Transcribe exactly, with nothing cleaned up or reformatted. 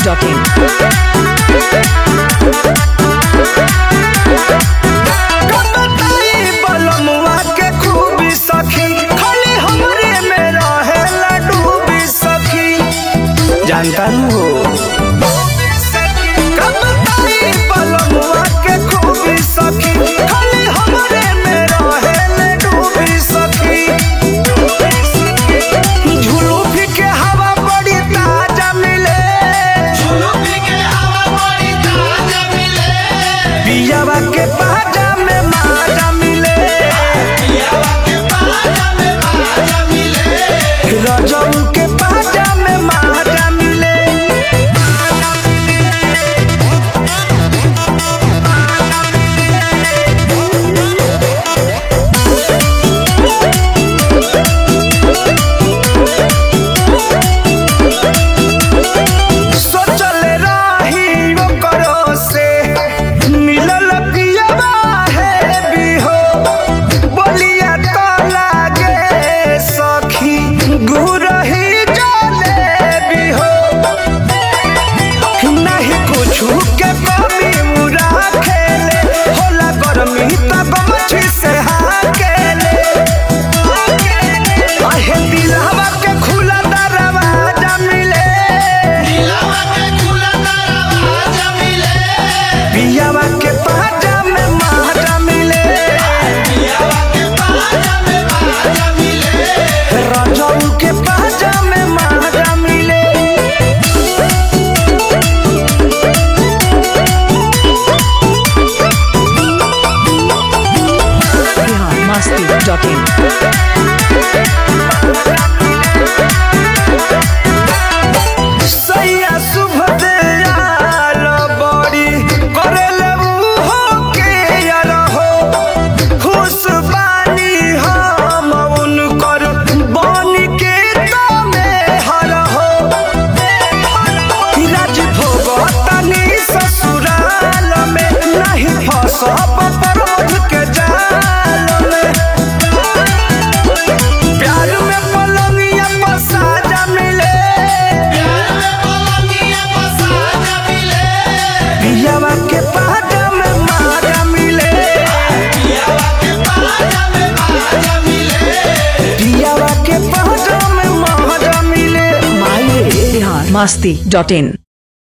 Dot in. जानता हो dot in. सैया शुभ दयाल बड़ी करेले हो के यार हो खुश बानी हम उनकर बनी के तमे हर हो राज भोगतनी ससुराल में नहीं फंसब प्रमोद के जाल में प्यार में पलंगिया पसाजा मिले पियावा के पाजा में माजा मिले पियावा के पाजा में माजा मिले माई बिहार मस्ती डॉट इन।